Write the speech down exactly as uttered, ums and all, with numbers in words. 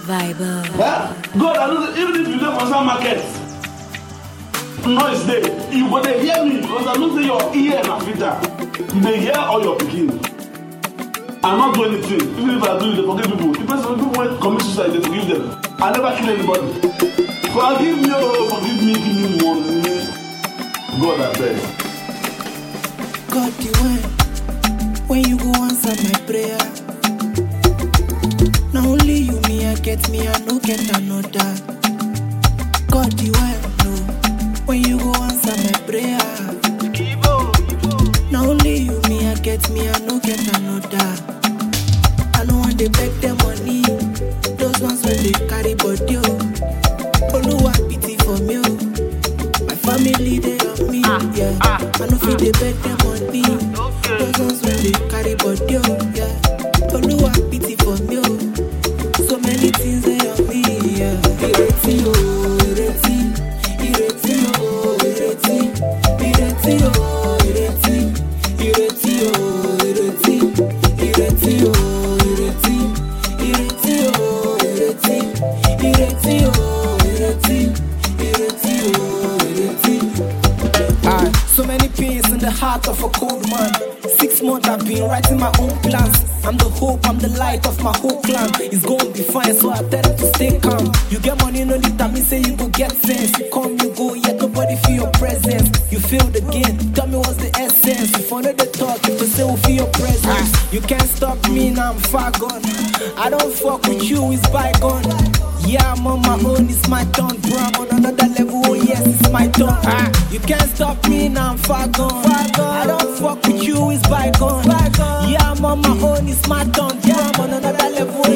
Viber. Yeah? God, I know that even if you don't understand market, noise there, you go to hear me because I know that your ear and filter. You may hear all your picking. I'm not doing anything. Even if I do it, they forgive people. The person people went commit suicide, they forgive them. I never kill anybody. Forgive me, oh, forgive me, give me money. God, I beg. God, you went when you go answer my prayer. Not only you, me, I get me, I no get another. God, you went no when you go answer my prayer. Not only you, me, I get me, I no get another. I know when they beg them money, those ones when they carry body. Oluwa pity for me, oh. My family they on me, ah, yeah. Ah, I know if they beg them money, those ones when they carry body, yeah. Oluwa pity for me, oh. So many things they on me, yeah. Ireti, oh, ireti, ireti, oh, ireti, ireti, oh, ireti, ireti, oh, ireti, ireti, oh, ireti, ireti, oh, ireti, ireti, oh, ireti, ireti, oh, ireti. Ah, so many pains in the heart of a cold man. Six months I've been writing my own plans. I'm the hope, I'm the light of my whole clan. It's gonna be fine, so I tell them to stay calm. You get money, no need that mean say you go get sense. You come, you go, yet nobody feel your presence. You feel the gain, tell me what's the essence. You follow the talk, you say we feel your presence. You can't stop me, now I'm far gone. I don't fuck with you, it's bygone. Yeah, I'm on my own, it's my turn. Bro, I'm on another level, oh yes, it's my turn. Ah, you can't stop me, now I'm far gone. Far gone. I don't fuck with you, it's bygone. bygone. Yeah, I'm on my own, it's my turn. Bro, I'm on another level,